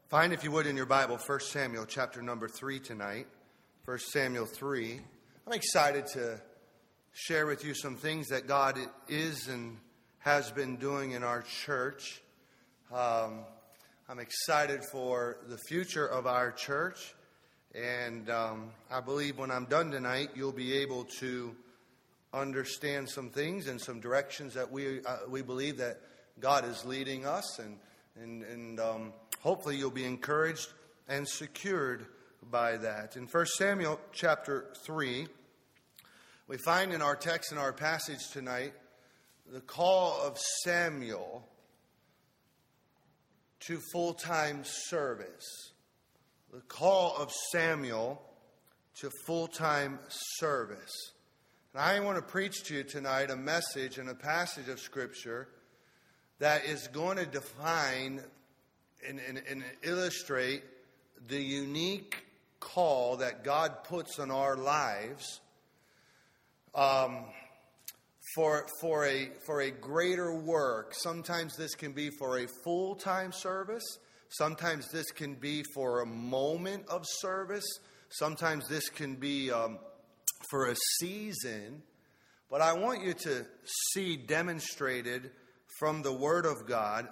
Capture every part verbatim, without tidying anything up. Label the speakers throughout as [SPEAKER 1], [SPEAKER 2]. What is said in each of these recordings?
[SPEAKER 1] Find, if you would, in your Bible, First Samuel chapter number three tonight. First Samuel three. I'm excited to share with you some things that God is and has been doing in our church. Um, I'm excited for the future of our church. And um, I believe when I'm done tonight, you'll be able to understand some things and some directions that we uh, we believe that God is leading us. And, and, and um, hopefully you'll be encouraged and secured by that. In First Samuel chapter three, we find in our text, in our passage tonight, the call of Samuel to full-time service. The call of Samuel to full-time service. And I want to preach to you tonight a message and a passage of Scripture that is going to define and, and, and illustrate the unique call that God puts on our lives um, for, for, a, for a greater work. Sometimes this can be for a full-time service. Sometimes this can be for a moment of service. Sometimes this can be um, for a season. But I want you to see demonstrated from the Word of God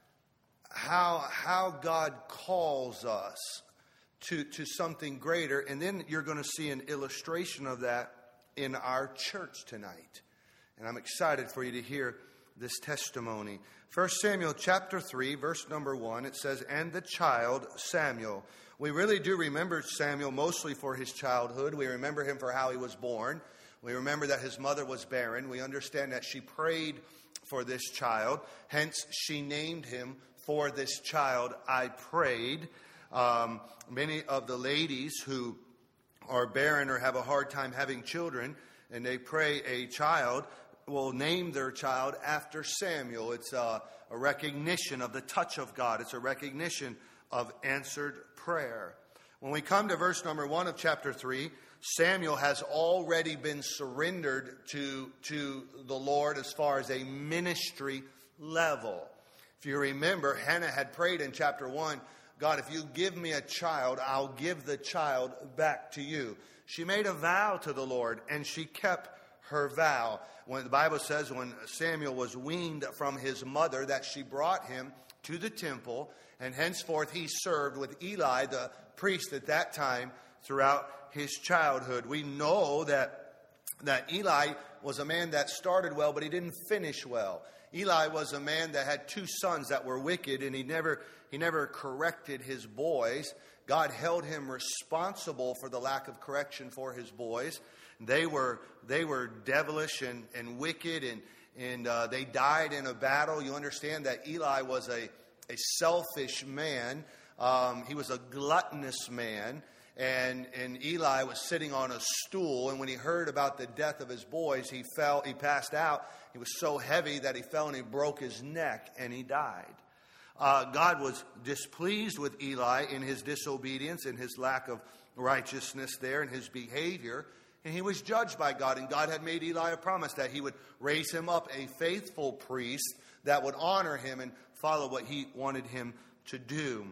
[SPEAKER 1] how, how God calls us to, to something greater. And then you're going to see an illustration of that in our church tonight. And I'm excited for you to hear this testimony. First Samuel chapter three, verse number one, it says, "And the child Samuel." We really do remember Samuel mostly for his childhood. We remember him for how he was born. We remember that his mother was barren. We understand that she prayed for this child. Hence, she named him "For this child I prayed." Um, many of the ladies who are barren or have a hard time having children, and they pray a child, will name their child after Samuel. It's a, a recognition of the touch of God. It's a recognition of answered prayer. When we come to verse number one of chapter three, Samuel has already been surrendered to, to the Lord as far as a ministry level. If you remember, Hannah had prayed in chapter one, "God, if you give me a child, I'll give the child back to you." She made a vow to the Lord, and she kept her vow. When the Bible says when Samuel was weaned from his mother, that she brought him to the temple, and henceforth he served with Eli, the priest at that time, throughout his childhood. We know that, that Eli was a man that started well, but he didn't finish well. Eli was a man that had two sons that were wicked, and he never he never corrected his boys. God held him responsible for the lack of correction for his boys. They were they were devilish and, and wicked, and and uh, they died in a battle. You understand that Eli was a, a selfish man. Um, he was a gluttonous man. And, and Eli was sitting on a stool, and when he heard about the death of his boys, he fell, he passed out. He was so heavy that he fell and he broke his neck, and he died. Uh, God was displeased with Eli in his disobedience and his lack of righteousness there and his behavior. And he was judged by God, and God had made Eli a promise that he would raise him up a faithful priest that would honor him and follow what he wanted him to do.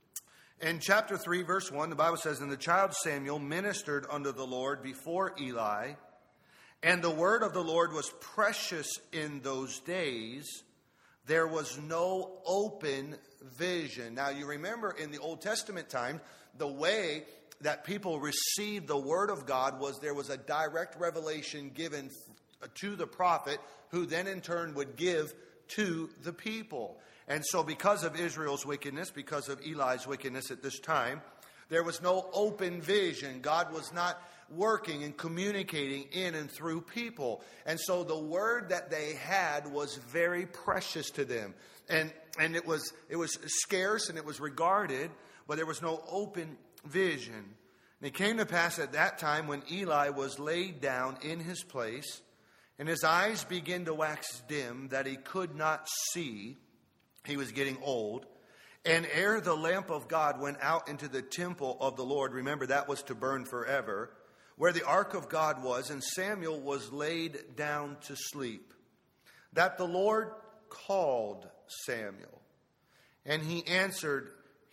[SPEAKER 1] In chapter three, verse one, the Bible says, "And the child Samuel ministered unto the Lord before Eli, and the word of the Lord was precious in those days. There was no open vision." Now, you remember in the Old Testament time, the way that people received the word of God was there was a direct revelation given to the prophet, who then in turn would give to the people. And so because of Israel's wickedness, because of Eli's wickedness at this time, there was no open vision. God was not working and communicating in and through people. And so the word that they had was very precious to them. And and it was it was scarce and it was regarded, but there was no open vision. And it came to pass at that time when Eli was laid down in his place, and his eyes began to wax dim, that he could not see. He was getting old. And ere the lamp of God went out into the temple of the Lord, remember that was to burn forever, where the ark of God was, and Samuel was laid down to sleep, that the Lord called Samuel. And he answered,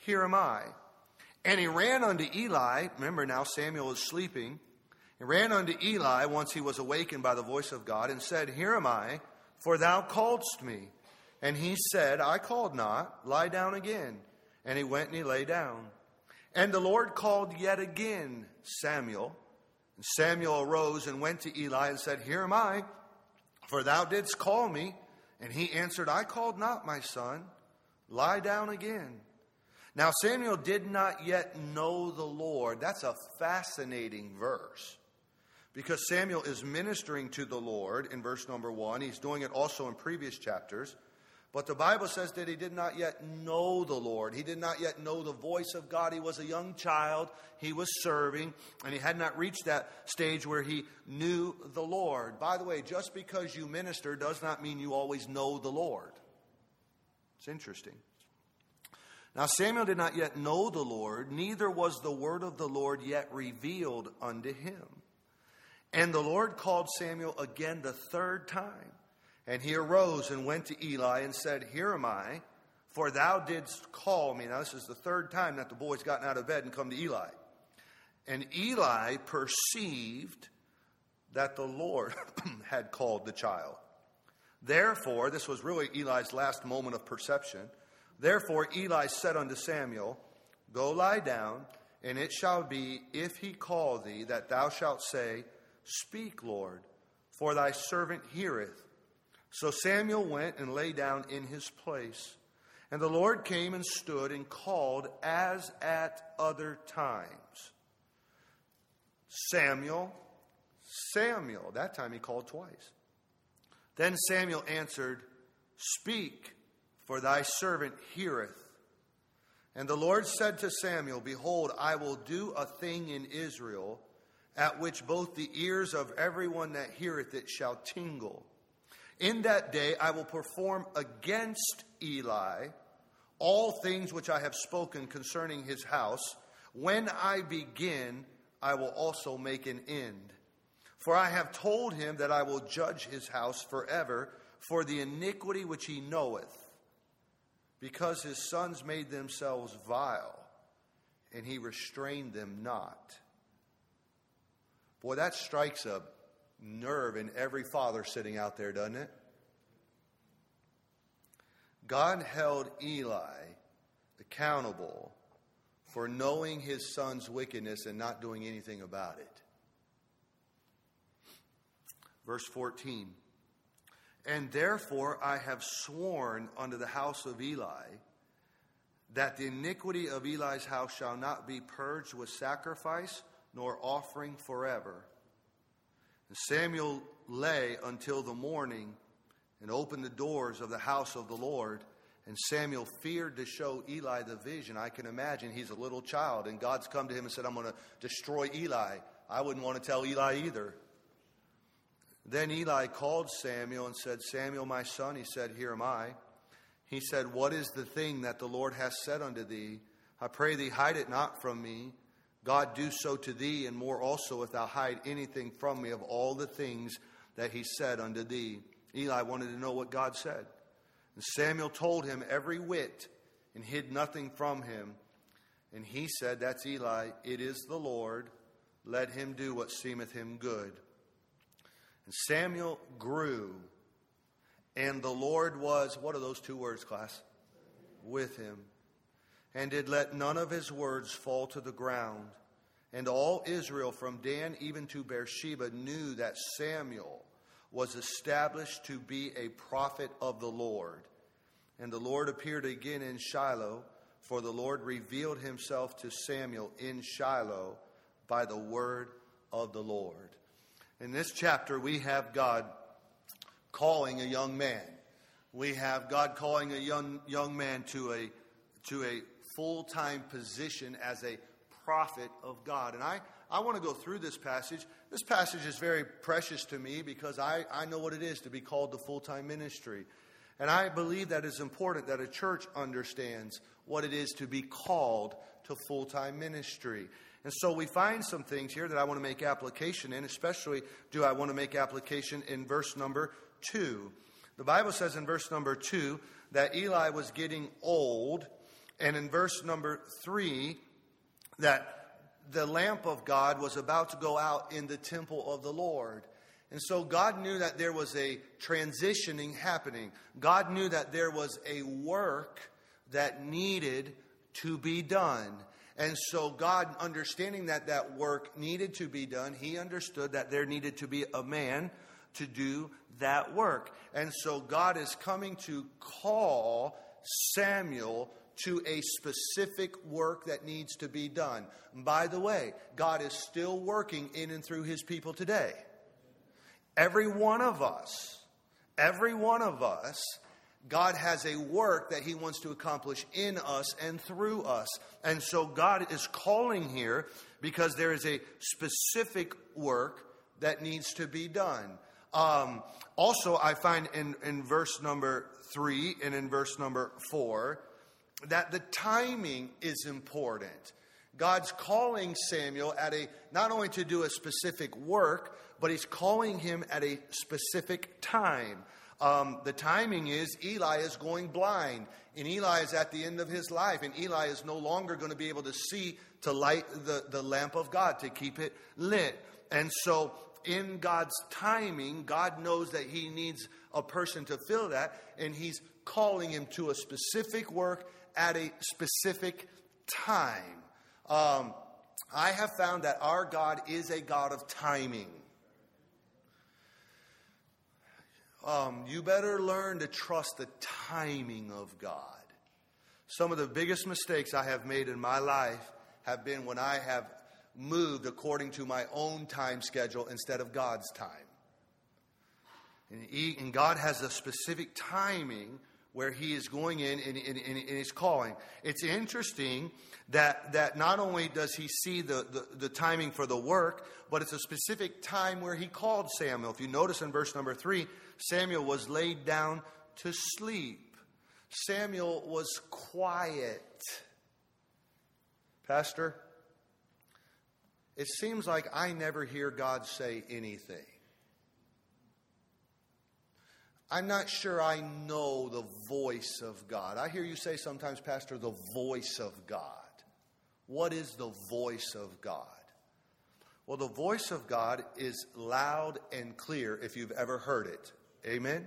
[SPEAKER 1] here am I. And he ran unto Eli. Remember, now Samuel is sleeping. He ran unto Eli once he was awakened by the voice of God and said, Here am I, for thou calledst me. And he said, I called not, lie down again. And he went and he lay down. And the Lord called yet again Samuel. And Samuel arose and went to Eli and said, Here am I, for thou didst call me. And he answered, I called not, my son, lie down again. Now Samuel did not yet know the Lord. That's a fascinating verse, because Samuel is ministering to the Lord in verse number one. He's doing it also in previous chapters. But the Bible says that he did not yet know the Lord. He did not yet know the voice of God. He was a young child. He was serving, and he had not reached that stage where he knew the Lord. By the way, just because you minister does not mean you always know the Lord. It's interesting. Now Samuel did not yet know the Lord, neither was the word of the Lord yet revealed unto him. And the Lord called Samuel again the third time. And he arose and went to Eli and said, Here am I, for thou didst call me. Now this is the third time that the boy's gotten out of bed and come to Eli. And Eli perceived that the Lord had called the child. Therefore, this was really Eli's last moment of perception. Therefore Eli said unto Samuel, Go lie down, and it shall be, if he call thee, that thou shalt say, Speak, Lord, for thy servant heareth. So Samuel went and lay down in his place. And the Lord came and stood and called as at other times, Samuel, Samuel. That time he called twice. Then Samuel answered, Speak, for thy servant heareth. And the Lord said to Samuel, Behold, I will do a thing in Israel, at which both the ears of everyone that heareth it shall tingle. In that day I will perform against Eli all things which I have spoken concerning his house. When I begin, I will also make an end. For I have told him that I will judge his house forever for the iniquity which he knoweth, because his sons made themselves vile, and he restrained them not. Boy, that strikes a nerve in every father sitting out there, doesn't it? God held Eli accountable for knowing his son's wickedness and not doing anything about it. Verse fourteen. And therefore I have sworn unto the house of Eli, that the iniquity of Eli's house shall not be purged with sacrifice nor offering forever. And Samuel lay until the morning and opened the doors of the house of the Lord. And Samuel feared to show Eli the vision. I can imagine he's a little child, and God's come to him and said, I'm going to destroy Eli. I wouldn't want to tell Eli either. Then Eli called Samuel and said, Samuel, my son. He said, Here am I. He said, What is the thing that the Lord hath said unto thee? I pray thee, hide it not from me. God do so to thee, and more also, if thou hide anything from me of all the things that he said unto thee. Eli wanted to know what God said. And Samuel told him every whit, and hid nothing from him. And he said, That's Eli. It is the Lord. Let him do what seemeth him good. And Samuel grew, and the Lord was, what are those two words, class? With him. And did let none of his words fall to the ground. And all Israel from Dan even to Beersheba knew that Samuel was established to be a prophet of the Lord. And the Lord appeared again in Shiloh, for the Lord revealed himself to Samuel in Shiloh by the word of the Lord. In this chapter, we have God calling a young man. We have God calling a young young man to a to a full-time position as a prophet of God. And I, I want to go through this passage. This passage is very precious to me because I, I know what it is to be called to full-time ministry. And I believe that it's important that a church understands what it is to be called to full-time ministry. And so we find some things here that I want to make application in, especially do I want to make application in verse number two. The Bible says in verse number two that Eli was getting old, And in verse number three, that the lamp of God was about to go out in the temple of the Lord. And so God knew that there was a transitioning happening. God knew that there was a work that needed to be done. And so God, understanding that that work needed to be done, he understood that there needed to be a man to do that work. And so God is coming to call Samuel to a specific work that needs to be done. By the way, God is still working in and through his people today. Every one of us, every one of us, God has a work that he wants to accomplish in us and through us. And so God is calling here because there is a specific work that needs to be done. Um, also, I find in, in verse number three and in verse number four that the timing is important. God's calling Samuel at a, not only to do a specific work, but he's calling him at a specific time. Um, the timing is Eli is going blind, and Eli is at the end of his life, and Eli is no longer going to be able to see to light the, the lamp of God, to keep it lit. And so in God's timing, God knows that he needs a person to fill that, and he's calling him to a specific work at a specific time. Um, I have found that our God is a God of timing. Um, you better learn to trust the timing of God. Some of the biggest mistakes I have made in my life have been when I have moved according to my own time schedule instead of God's time. And, he, and God has a specific timing where he is going in and, and, and, and he's calling. It's interesting that, that not only does he see the, the, the timing for the work, but it's a specific time where he called Samuel. If you notice in verse number three, Samuel was laid down to sleep. Samuel was quiet. Pastor, it seems like I never hear God say anything. I'm not sure I know the voice of God. I hear you say sometimes, Pastor, the voice of God. What is the voice of God? Well, the voice of God is loud and clear if you've ever heard it. Amen?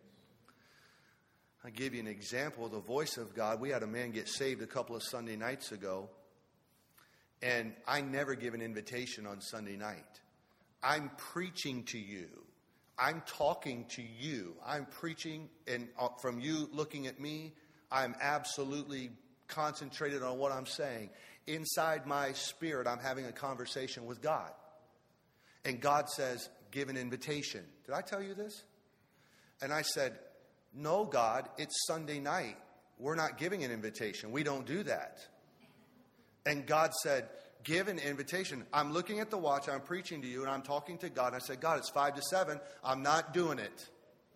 [SPEAKER 1] I'll give you an example of the voice of God. We had a man get saved a couple of Sunday nights ago, and I never give an invitation on Sunday night. I'm preaching to you. I'm talking to you. I'm preaching, and from you looking at me, I'm absolutely concentrated on what I'm saying. Inside my spirit, I'm having a conversation with God. And God says, give an invitation. Did I tell you this? And I said, no, God, it's Sunday night. We're not giving an invitation. We don't do that. And God said, give an invitation. I'm looking at the watch. I'm preaching to you, and I'm talking to God. And I said, God, it's five to seven. I'm not doing it.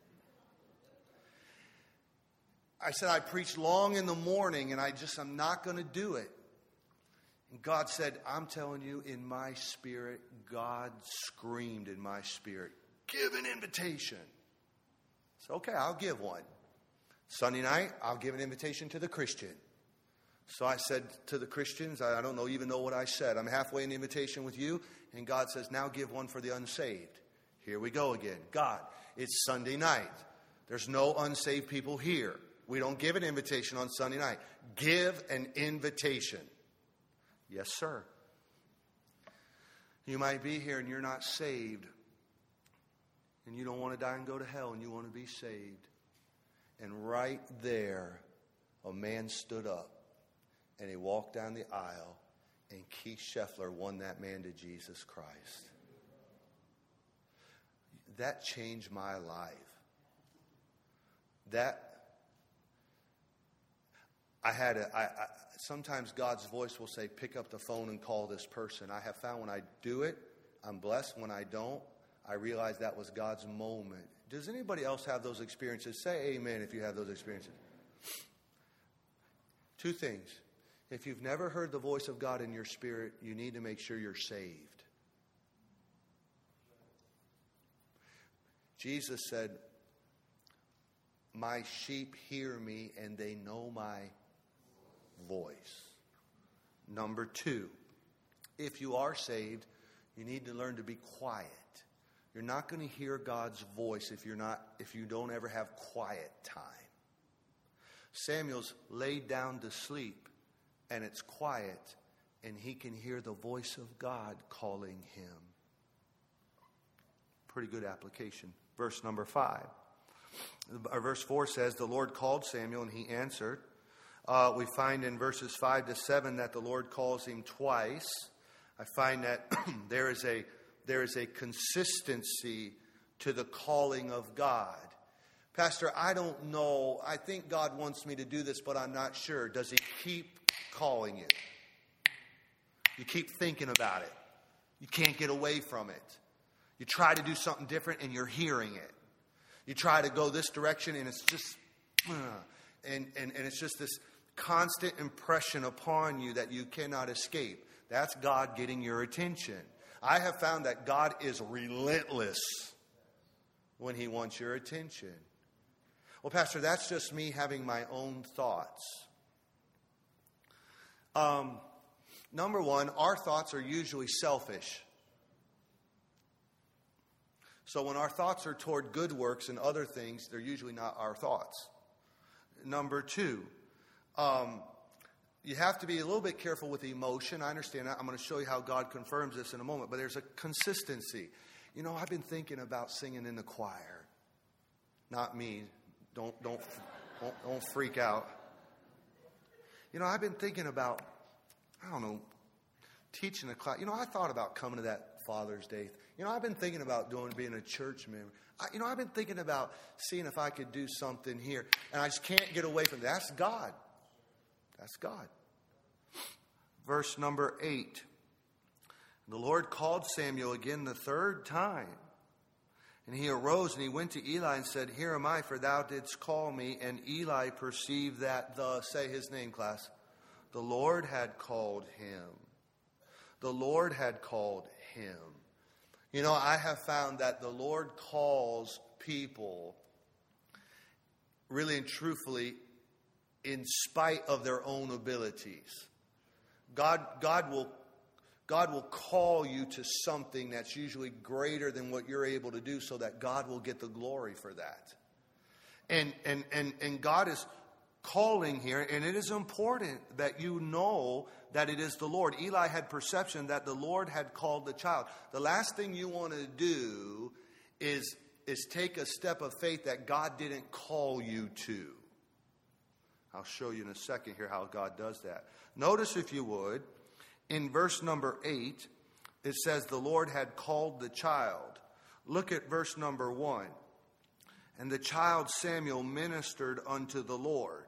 [SPEAKER 1] I said, I preach long in the morning, and I just, I'm not going to do it. And God said, I'm telling you, in my spirit, God screamed in my spirit, give an invitation. I said, okay, I'll give one. Sunday night, I'll give an invitation to the Christian. So I said to the Christians, I don't know, even know what I said. I'm halfway in the invitation with you. And God says, now give one for the unsaved. Here we go again. God, it's Sunday night. There's no unsaved people here. We don't give an invitation on Sunday night. Give an invitation. Yes, sir. You might be here and you're not saved. And you don't want to die and go to hell, and you want to be saved. And right there, a man stood up. And he walked down the aisle, and Keith Scheffler won that man to Jesus Christ. That changed my life. That, I had a, I, I, sometimes God's voice will say, pick up the phone and call this person. I have found when I do it, I'm blessed. When I don't, I realize that was God's moment. Does anybody else have those experiences? Say amen if you have those experiences. Two things. If you've never heard the voice of God in your spirit, you need to make sure you're saved. Jesus said, my sheep hear me and they know my voice. Number two, if you are saved, you need to learn to be quiet. You're not going to hear God's voice if you're not, if you don't ever have quiet time. Samuel's laid down to sleep, and it's quiet, and he can hear the voice of God calling him. Pretty good application. Verse number five. Or verse four says, the Lord called Samuel, and he answered. Uh, we find in verses five to seven that the Lord calls him twice. I find that there is a there is a consistency to the calling of God. Pastor, I don't know. I think God wants me to do this, but I'm not sure. Does he keep calling you? You keep thinking about it. You can't get away from it. You try to do something different and you're hearing it. You try to go this direction and it's just, uh, and, and, and it's just this constant impression upon you that you cannot escape. That's God getting your attention. I have found that God is relentless when he wants your attention. Well, Pastor, that's just me having my own thoughts. Um, number one, our thoughts are usually selfish. So when our thoughts are toward good works and other things, they're usually not our thoughts. Number two, um, you have to be a little bit careful with emotion. I understand that. I'm going to show you how God confirms this in a moment. But there's a consistency. You know, I've been thinking about singing in the choir. Not me. Don't don't don't, don't freak out. You know, I've been thinking about, I don't know, teaching a class. You know, I thought about coming to that Father's Day. You know, I've been thinking about doing being a church member. I, you know, I've been thinking about seeing if I could do something here. And I just can't get away from that. That's God. That's God. Verse number eight. The Lord called Samuel again the third time. And he arose and he went to Eli and said, here am I, for thou didst call me. And Eli perceived that the, say his name, class, the Lord had called him. The Lord had called him. You know, I have found that the Lord calls people really and truthfully in spite of their own abilities. God, God will God will call you to something that's usually greater than what you're able to do so that God will get the glory for that. And and and, and God is calling here, and it is important that you know that it is the Lord. Eli had perception that the Lord had called the child. The last thing you want to do is, is take a step of faith that God didn't call you to. I'll show you in a second here how God does that. Notice, if you would, in verse number eight, it says the Lord had called the child. Look at verse number one. And the child Samuel ministered unto the Lord.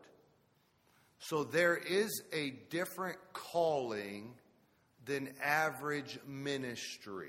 [SPEAKER 1] So there is a different calling than average ministry.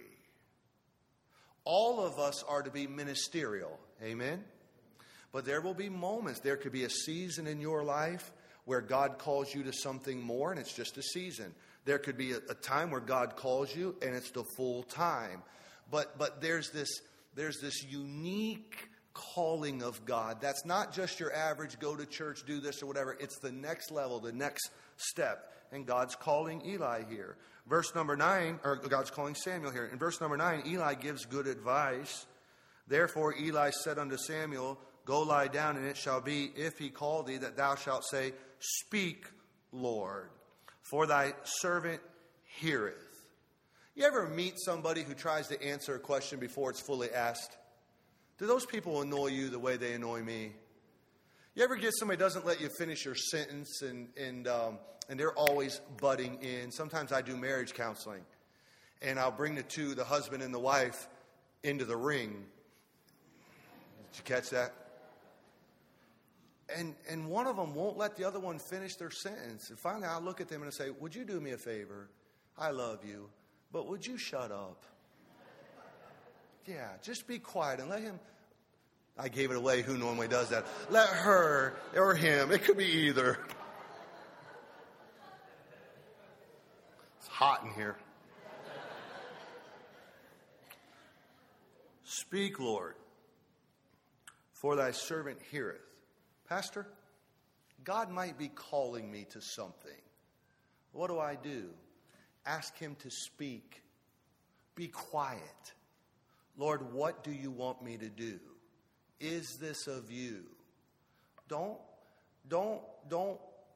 [SPEAKER 1] All of us are to be ministerial. Amen? But there will be moments. There could be a season in your life where God calls you to something more, and it's just a season. There could be a, a time where God calls you, and it's the full time. But but there's this there's this unique calling of God. That's not just your average go to church, do this or whatever. It's the next level, the next step. And God's calling Eli here. Verse number nine, or God's calling Samuel here. In verse number nine, Eli gives good advice. Therefore Eli said unto Samuel, go lie down, and it shall be, if he call thee, that thou shalt say, speak, Lord, for thy servant heareth. You ever meet somebody who tries to answer a question before it's fully asked? Do those people annoy you the way they annoy me? You ever get somebody who doesn't let you finish your sentence, and and um, and they're always butting in? Sometimes I do marriage counseling, and I'll bring the two, the husband and the wife, into the ring. Did you catch that? And and one of them won't let the other one finish their sentence. And finally I'll look at them and I say, would you do me a favor? I love you, but would you shut up? Yeah, just be quiet and let him. I gave it away. Who normally does that? Let her or him. It could be either. It's hot in here. Speak, Lord, for thy servant heareth. Pastor, God might be calling me to something. What do I do? Ask him to speak. Be quiet. Lord, what do you want me to do? Is this of you? Don't, don't, don't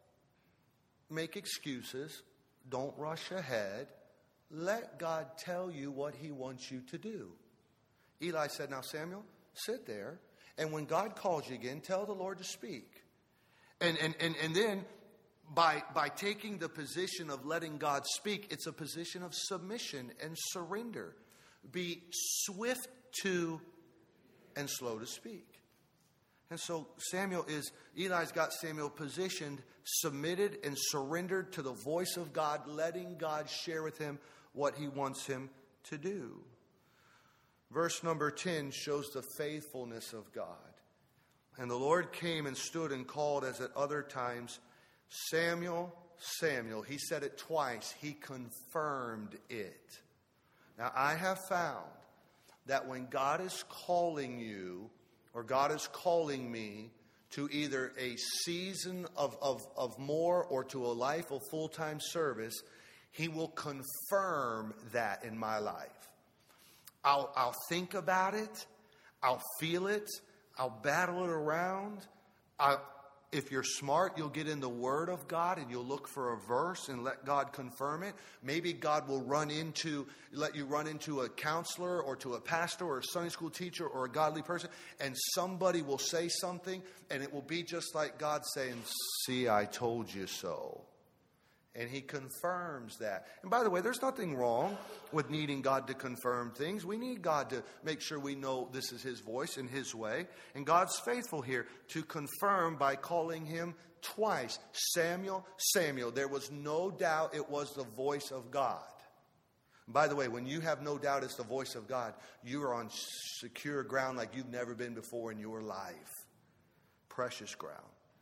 [SPEAKER 1] make excuses. Don't rush ahead. Let God tell you what he wants you to do. Eli said, now Samuel, sit there. And when God calls you again, tell the Lord to speak. And and and, and then by by taking the position of letting God speak, it's a position of submission and surrender. Be swift to and slow to speak. And so Samuel is, Eli's got Samuel positioned, submitted and surrendered to the voice of God, letting God share with him what he wants him to do. Verse number ten shows the faithfulness of God. And the Lord came and stood and called as at other times, Samuel, Samuel. He said it twice. He confirmed it. Now, I have found that when God is calling you, or God is calling me to either a season of, of, of more or to a life of full-time service, he will confirm that in my life. I'll, I'll think about it. I'll feel it. I'll battle it around. I, if you're smart, you'll get in the Word of God and you'll look for a verse and let God confirm it. Maybe God will run into, let you run into a counselor or to a pastor or a Sunday school teacher or a godly person, and somebody will say something and it will be just like God saying, see, I told you so. And he confirms that. And by the way, there's nothing wrong with needing God to confirm things. We need God to make sure we know this is his voice in his way. And God's faithful here to confirm by calling him twice. Samuel, Samuel. There was no doubt it was the voice of God. By the way, when you have no doubt it's the voice of God, you are on secure ground like you've never been before in your life. Precious ground.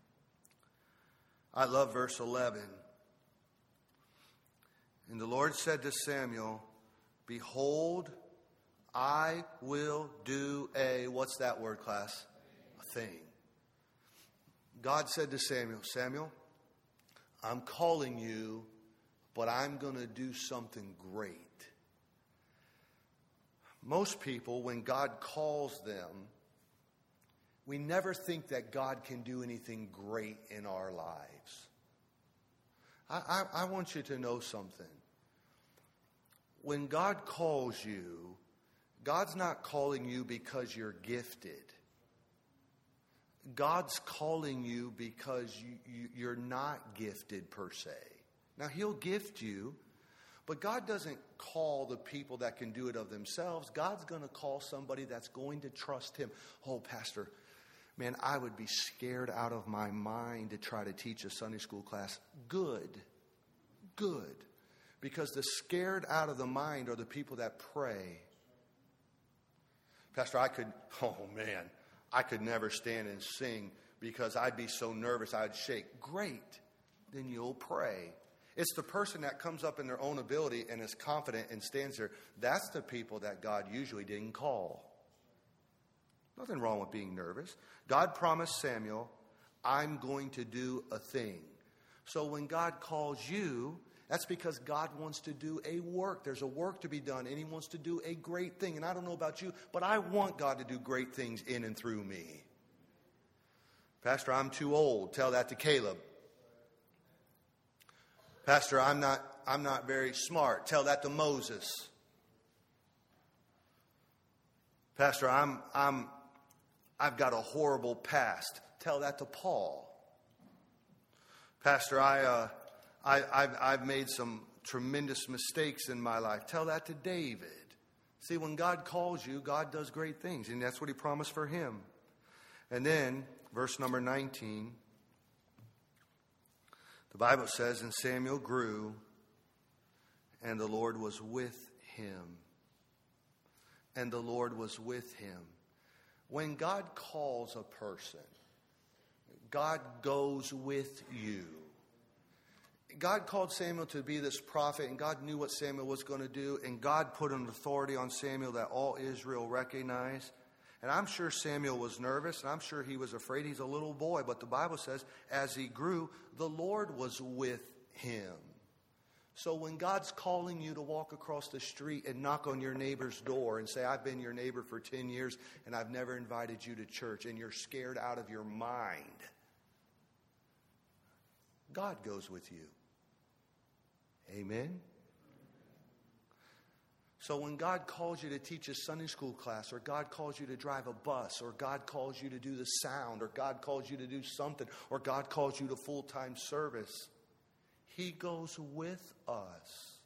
[SPEAKER 1] I love verse eleven. And the Lord said to Samuel, behold, I will do a, what's that word, class? A thing. God said to Samuel, Samuel, I'm calling you, but I'm going to do something great. Most people, when God calls them, we never think that God can do anything great in our lives. I, I, I want you to know something. When God calls you, God's not calling you because you're gifted. God's calling you because you, you, you're not gifted per se. Now, he'll gift you, but God doesn't call the people that can do it of themselves. God's going to call somebody that's going to trust him. Oh, Pastor, man, I would be scared out of my mind to try to teach a Sunday school class. Good. Good. Because the scared out of the mind are the people that pray. Pastor, I could, oh man, I could never stand and sing because I'd be so nervous I'd shake. Great. Then you'll pray. It's the person that comes up in their own ability and is confident and stands there. That's the people that God usually didn't call. Nothing wrong with being nervous. God promised Samuel, I'm going to do a thing. So when God calls you, that's because God wants to do a work. There's a work to be done, and he wants to do a great thing. And I don't know about you, but I want God to do great things in and through me. Pastor, I'm too old. Tell that to Caleb. Pastor, I'm not, I'm not very smart. Tell that to Moses. Pastor, I'm, I'm, I've got a horrible past. Tell that to Paul. Pastor, I... Uh, I, I've, I've made some tremendous mistakes in my life. Tell that to David. See, when God calls you, God does great things. And that's what he promised for him. And then, verse number nineteen. The Bible says, and Samuel grew, and the Lord was with him. And the Lord was with him. When God calls a person, God goes with you. God called Samuel to be this prophet, and God knew what Samuel was going to do, and God put an authority on Samuel that all Israel recognized. And I'm sure Samuel was nervous, and I'm sure he was afraid. He's a little boy, but the Bible says as he grew, the Lord was with him. So when God's calling you to walk across the street and knock on your neighbor's door and say, I've been your neighbor for ten years and I've never invited you to church, and you're scared out of your mind, God goes with you. Amen? So when God calls you to teach a Sunday school class, or God calls you to drive a bus, or God calls you to do the sound, or God calls you to do something, or God calls you to full-time service, He goes with us.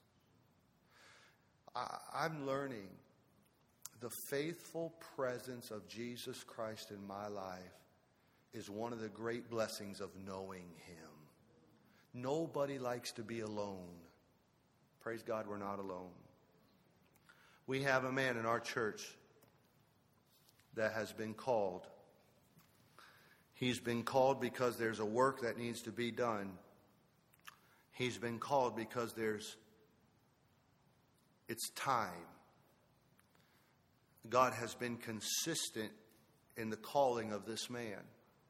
[SPEAKER 1] I, I'm learning the faithful presence of Jesus Christ in my life is one of the great blessings of knowing Him. Nobody likes to be alone. Praise God, we're not alone. We have a man in our church that has been called. He's been called because there's a work that needs to be done. He's been called because there's, it's time. God has been consistent in the calling of this man.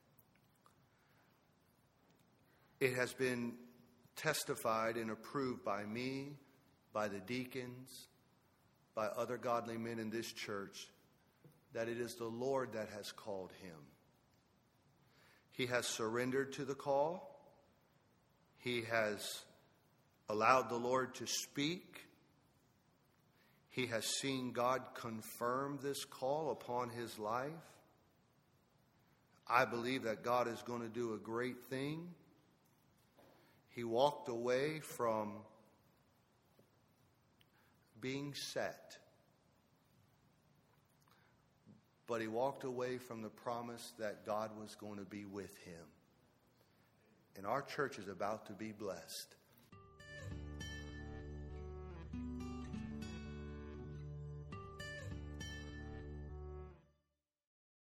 [SPEAKER 1] It has been testified and approved by me, by the deacons, by other godly men in this church, that it is the Lord that has called him. He has surrendered to the call. He has allowed the Lord to speak. He has seen God confirm this call upon his life. I believe that God is going to do a great thing. He walked away from being set, but he walked away from the promise that God was going to be with him. And our church is about to be blessed.